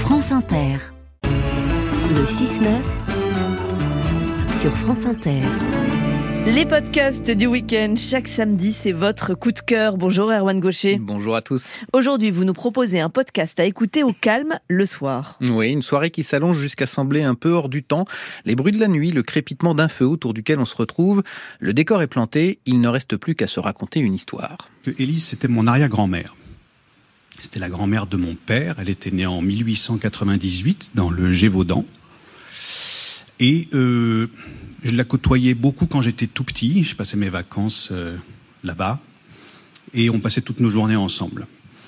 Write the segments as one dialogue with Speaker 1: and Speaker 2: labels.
Speaker 1: France Inter. Le 6-9 sur France Inter.
Speaker 2: Les podcasts du week-end, chaque samedi, c'est votre coup de cœur. Bonjour Erwan Gaucher.
Speaker 3: Bonjour à tous.
Speaker 2: Aujourd'hui, vous nous proposez un podcast à écouter au calme le soir.
Speaker 3: Oui, une soirée qui s'allonge jusqu'à sembler un peu hors du temps. Les bruits de la nuit, le crépitement d'un feu autour duquel on se retrouve. Le décor est planté, il ne reste plus qu'à se raconter une histoire.
Speaker 4: Élise, c'était mon arrière-grand-mère. C'était la grand-mère de mon père. Elle était née en 1898 dans le Gévaudan. Et je la côtoyais beaucoup quand j'étais tout petit. Je passais mes vacances là-bas. Et on passait toutes nos journées ensemble.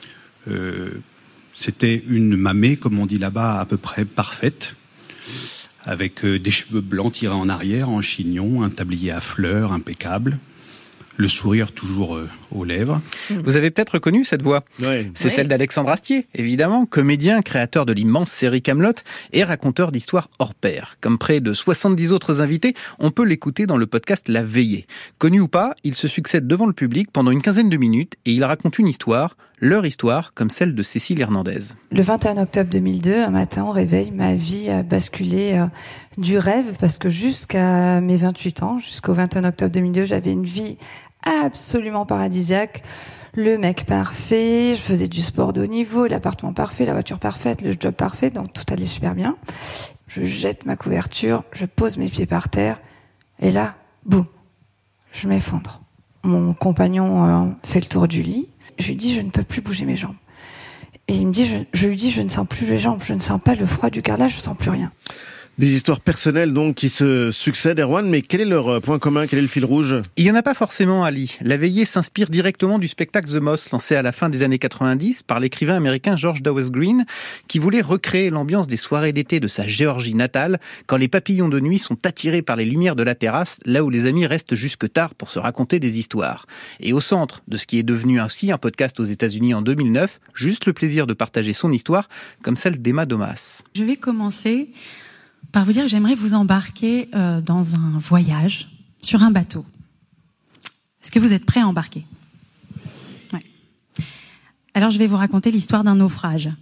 Speaker 4: C'était une mamée, comme on dit là-bas, à peu près parfaite. Avec des cheveux blancs tirés en arrière, en chignon, un tablier à fleurs impeccable. Le sourire toujours aux lèvres.
Speaker 3: Vous avez peut-être reconnu cette voix.
Speaker 5: Oui.
Speaker 3: C'est celle d'Alexandre Astier, évidemment, comédien, créateur de l'immense série Kaamelott et raconteur d'histoires hors pair. Comme près de 70 autres invités, on peut l'écouter dans le podcast La Veillée. Connu ou pas, il se succède devant le public pendant une quinzaine de minutes et il raconte une histoire, leur histoire, comme celle de Cécile Hernandez.
Speaker 6: Le 21 octobre 2002, un matin au réveil, ma vie a basculé du rêve parce que jusqu'à mes 28 ans, jusqu'au 21 octobre 2002, j'avais une vie absolument paradisiaque. Le mec parfait, je faisais du sport de haut niveau, l'appartement parfait, la voiture parfaite, le job parfait, donc tout allait super bien. Je jette ma couverture, je pose mes pieds par terre, et là, boum, je m'effondre. Mon compagnon fait le tour du lit, je lui dis je ne peux plus bouger mes jambes. Et il me dit, je lui dis je ne sens plus les jambes, je ne sens pas le froid du carrelage, je ne sens plus rien.
Speaker 5: Des histoires personnelles donc qui se succèdent, Erwan, mais quel est leur point commun, quel est le fil rouge ?
Speaker 3: Il n'y en a pas forcément, Ali. La Veillée s'inspire directement du spectacle The Moss, lancé à la fin des années 90 par l'écrivain américain George Dawes Green, qui voulait recréer l'ambiance des soirées d'été de sa Géorgie natale, quand les papillons de nuit sont attirés par les lumières de la terrasse, là où les amis restent jusque tard pour se raconter des histoires. Et au centre de ce qui est devenu ainsi un podcast aux États-Unis en 2009, juste le plaisir de partager son histoire, comme celle d'Emma Domas.
Speaker 7: Je vais commencer par vous dire que j'aimerais vous embarquer dans un voyage sur un bateau. Est-ce que vous êtes prêts à embarquer ? Ouais. Alors je vais vous raconter l'histoire d'un naufrage.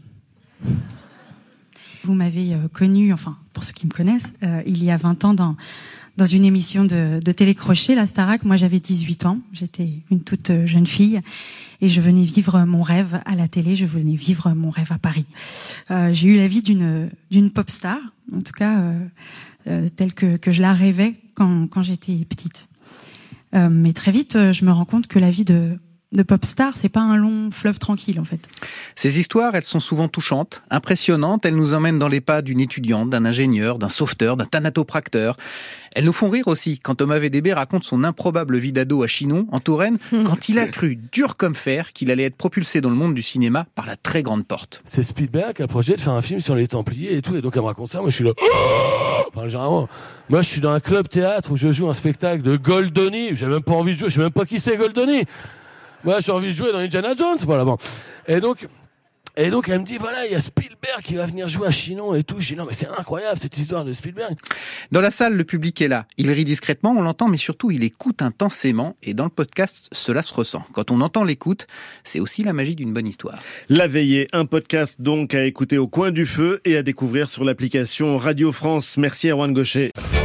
Speaker 7: Vous m'avez connu, enfin pour ceux qui me connaissent, il y a 20 ans dans une émission de télécrochet, la Starac. Moi j'avais 18 ans, j'étais une toute jeune fille et je venais vivre mon rêve à la télé, je venais vivre mon rêve à Paris. J'ai eu la vie d'une pop star, en tout cas telle que je la rêvais quand j'étais petite. Mais très vite, je me rends compte que la vie de pop star, c'est pas un long fleuve tranquille en fait.
Speaker 3: Ces histoires, elles sont souvent touchantes, impressionnantes, elles nous emmènent dans les pas d'une étudiante, d'un ingénieur, d'un sauveteur, d'un thanatopracteur. Elles nous font rire aussi quand Thomas VDB raconte son improbable vie d'ado à Chinon, en Touraine, quand il a cru dur comme fer qu'il allait être propulsé dans le monde du cinéma par la très grande porte.
Speaker 8: C'est Spielberg qui a le projet de faire un film sur les Templiers et tout, et donc elle me raconte ça, moi je suis là... Enfin, généralement, moi je suis dans un club théâtre où je joue un spectacle de Goldoni, j'ai même pas envie de jouer, je sais même pas qui c'est Goldoni. Moi, j'ai envie de jouer dans Indiana Jones, voilà, bon. Et donc, elle me dit, voilà, il y a Spielberg qui va venir jouer à Chinon et tout. Je dis, non, mais c'est incroyable, cette histoire de Spielberg.
Speaker 3: Dans la salle, le public est là. Il rit discrètement, on l'entend, mais surtout, il écoute intensément. Et dans le podcast, cela se ressent. Quand on entend l'écoute, c'est aussi la magie d'une bonne histoire.
Speaker 5: La Veillée, un podcast donc à écouter au coin du feu et à découvrir sur l'application Radio France. Merci Erwan Gaucher.